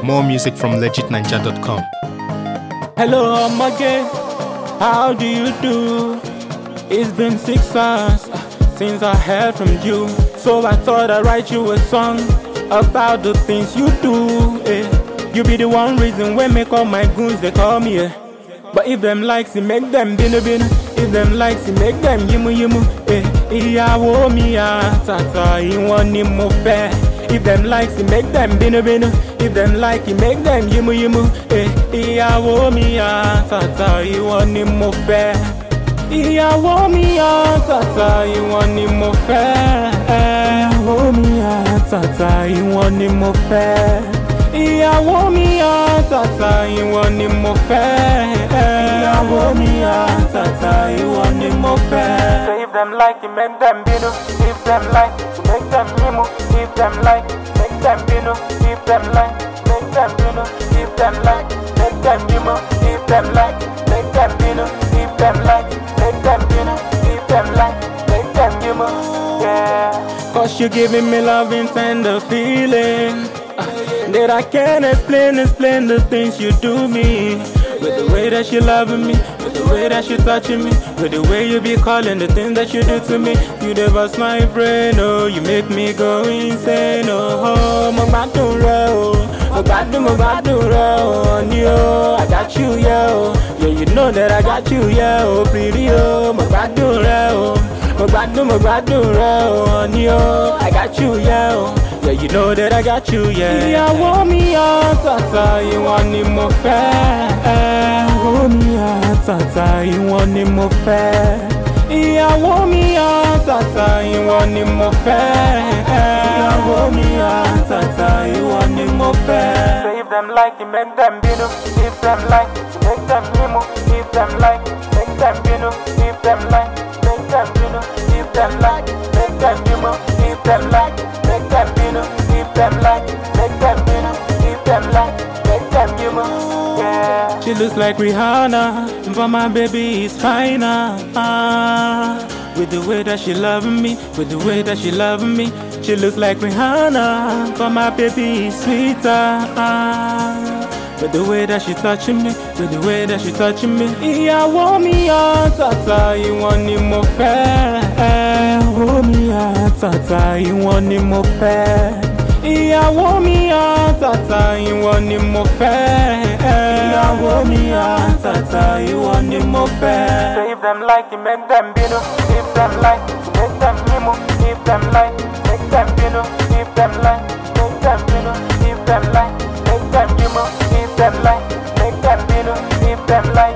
More music from legitninja.com. Hello, I'm again. How do you do? It's been 6 hours since I heard from you. So I thought I'd write you a song about the things you do. You be the one reason when make all my goons, they call me. But if them likes it, make them binu. If them likes it, make them yimu. Ìyàwó mi àtàtà, ìwọ ni mo fẹ́. If them likes it, make them binu. If them like it, make them yimu. Ìyàwó mi àtàtà, ìwọ ni mo fẹ́. Ìyàwó mi àtàtà, ìwọ ni mo fẹ́. Ìyàwó mi àtàtà, ìwọ ni mo fẹ́. Ìyàwó mi àtàtà, ìwọ ni mo fẹ́. Ìyàwó mi àtàtà, ìwọ ni mo fẹ́. Say if them like it, make them binu. If them like it, make them yimu. If them like it, make them binu. If them like it, make them binu. If them like it, make them yimu. If them like it, make them binu. If them like it, make them binu. If them like it, make them yimu. Yeah, 'cause you giving me love and tender feeling that I can't explain the things you do me. With the way that you loving me, with the way that you touching me, with the way you be calling the things that you do to me. You devast my brain, oh, you make me go insane, oh. Mo gbádùn rẹ o, mo gbádùn rẹ o, ni o. I got you, yeah, oh. Yeah, you know that I got you, yeah, oh, pretty, oh. Mo gbádùn rẹ o, mo gbádùn rẹ o, ni o. I got you, yeah, oh. Yeah, you know that I got you, yeah. Ìyàwó mi àtàtà, ìwọ ni mo fẹ́. Ìyàwó mi àtàtà, ìwọ ni mo fẹ́. Ìyàwó mi àtàtà, ìwọ ni mo fẹ́. Ìyàwó mi àtàtà, ìwọ ni mo fẹ́. Say if them like it, make them binu. If them like it, make them yimu. If them like it, make them binu. If them like it, make them binu. If them like it, make them yimu. If them like it, make them binu. If them like it, make them binu. If them like it, make them yimu. Yeah. She looks like Rihanna, but my baby is finer. With the way that she loving me, with the way that she loving me. She looks like Rihanna, but my baby is sweeter. With the way that she touching me, with the way that she touching me. Ìyàwó mi àtàtà, ìwọ ni mo fẹ́. Ìyàwó mi àtàtà, ìwọ ni mo fẹ́. Ìyàwó mi àtàtà, ìwọ ni mo fẹ́. Ìyàwó mi àtàtà, ìwọ ni mo fẹ́. Say if them like it, make them binu. If them like it, make them yimu. If them like it, make them binu. If them like it, make them binu. If them like it, make them yimu. If them like it, make them binu. If them like